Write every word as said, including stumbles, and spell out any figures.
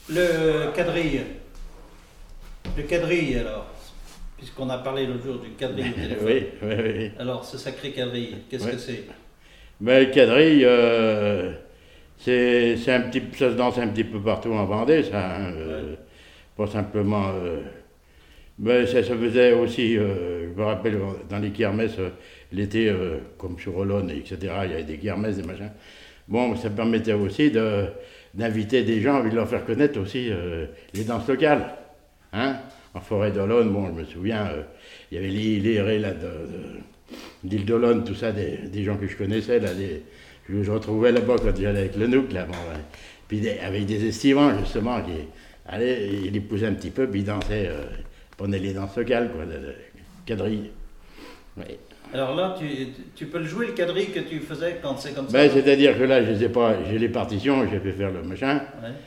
Le quadrille. Le quadrille, alors. Puisqu'on a parlé l'autre jour du quadrille au téléphone. Oui, oui, oui. Alors, ce sacré quadrille, qu'est-ce Ouais. que c'est? Mais le quadrille, euh, c'est c'est un petit, ça se danse un petit peu partout en Vendée, ça. Hein, euh, Ouais. Pas simplement. euh, mais ça se faisait aussi, euh, je me rappelle, dans les kermesses, euh, l'été, euh, comme sur Olonne, et cetera, il y avait des kermesses, des machins. Bon, ça permettait aussi de, d'inviter des gens, et de leur faire connaître aussi euh, les danses locales. Hein. En forêt d'Olonne, bon, je me souviens, euh, il y avait les, les raies là, de, de, l'île d'Olonne, tout ça, des, des gens que je connaissais, là, des, je, je retrouvais là-bas quand j'allais avec le Nouk, là, bon, ouais. Puis des, avec des estivants, justement, qui allaient, ils les poussaient un petit peu, puis ils dansaient, euh, prenaient les danses locales, quoi, le, le quadrille. Ouais. Alors là, tu, tu peux le jouer, le quadrille que tu faisais quand c'est comme ça? Ben, c'est-à-dire que là, je sais pas, j'ai les partitions, j'ai fait faire le machin. Ouais.